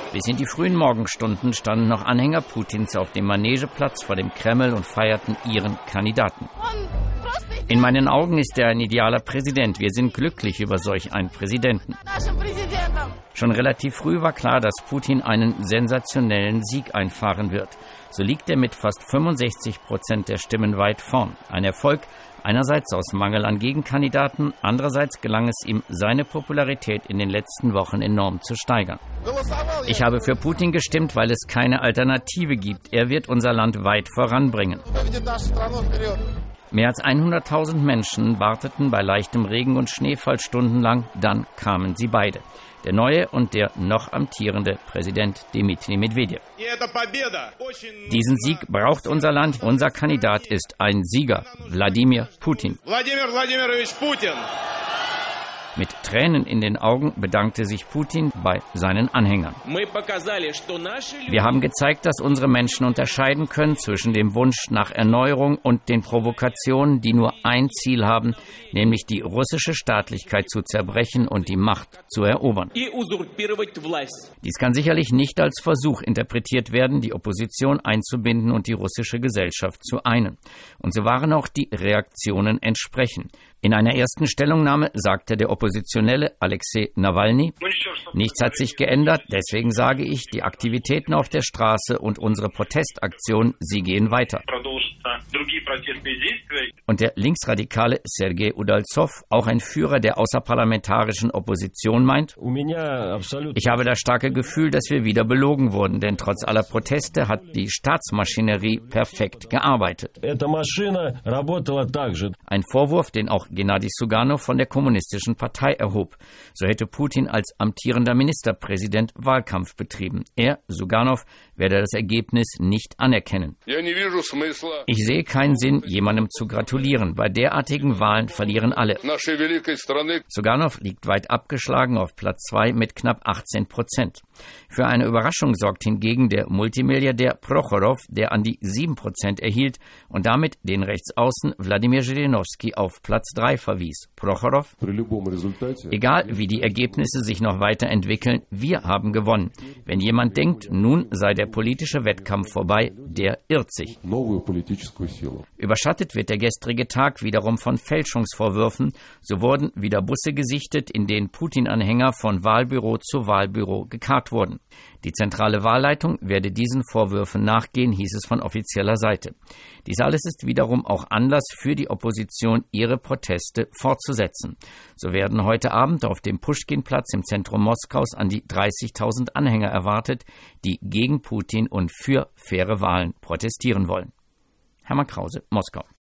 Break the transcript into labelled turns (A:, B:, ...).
A: Bis in die frühen Morgenstunden standen noch Anhänger Putins auf dem Manegeplatz vor dem Kreml und feierten ihren Kandidaten. In meinen Augen ist er ein idealer Präsident. Wir sind glücklich über solch einen Präsidenten. Schon relativ früh war klar, dass Putin einen sensationellen Sieg einfahren wird. So liegt er mit fast 65% der Stimmen weit vorn. Ein Erfolg einerseits aus Mangel an Gegenkandidaten, andererseits gelang es ihm, seine Popularität in den letzten Wochen enorm zu steigern. Ich habe für Putin gestimmt, weil es keine Alternative gibt. Er wird unser Land weit voranbringen. Mehr als 100.000 Menschen warteten bei leichtem Regen und Schneefall stundenlang, dann kamen sie beide. Der neue und der noch amtierende Präsident Dmitri Medvedev. Diesen Sieg braucht unser Land. Unser Kandidat ist ein Sieger, Wladimir Putin. Mit Tränen in den Augen bedankte sich Putin bei seinen Anhängern. Wir haben gezeigt, dass unsere Menschen unterscheiden können zwischen dem Wunsch nach Erneuerung und den Provokationen, die nur ein Ziel haben, nämlich die russische Staatlichkeit zu zerbrechen und die Macht zu erobern. Dies kann sicherlich nicht als Versuch interpretiert werden, die Opposition einzubinden und die russische Gesellschaft zu einen. Und so waren auch die Reaktionen entsprechend. In einer ersten Stellungnahme sagte der Oppositionelle Alexei Nawalny: Nichts hat sich geändert, deswegen sage ich, die Aktivitäten auf der Straße und unsere Protestaktionen, sie gehen weiter. Und der Linksradikale Sergei Udaltsov, auch ein Führer der außerparlamentarischen Opposition, meint: Ich habe das starke Gefühl, dass wir wieder belogen wurden, denn trotz aller Proteste hat die Staatsmaschinerie perfekt gearbeitet. Ein Vorwurf, den auch Gennady Suganow von der Kommunistischen Partei erhob. So hätte Putin als amtierender Ministerpräsident Wahlkampf betrieben. Er, Suganow, werde das Ergebnis nicht anerkennen. Ich sehe keinen Sinn, jemandem zu gratulieren. Bei derartigen Wahlen verlieren alle. Suganow liegt weit abgeschlagen auf Platz 2 mit knapp 18%. Für eine Überraschung sorgt hingegen der Multimilliardär Prochorow, der an die 7% erhielt und damit den Rechtsaußen Wladimir Zhirinovsky auf Platz 3 verwies. Prochorow: Egal wie die Ergebnisse sich noch weiterentwickeln, wir haben gewonnen. Wenn jemand denkt, nun sei der politische Wettkampf vorbei, der irrt sich. Überschattet wird der gestrige Tag wiederum von Fälschungsvorwürfen. So wurden wieder Busse gesichtet, in denen Putin-Anhänger von Wahlbüro zu Wahlbüro gekarrt wurden. Die zentrale Wahlleitung werde diesen Vorwürfen nachgehen, hieß es von offizieller Seite. Dies alles ist wiederum auch Anlass für die Opposition, ihre Proteste fortzusetzen. So werden heute Abend auf dem Puschkin-Platz im Zentrum Moskaus an die 30.000 Anhänger erwartet, die gegen Putin und für faire Wahlen protestieren wollen. Hermann Krause, Moskau.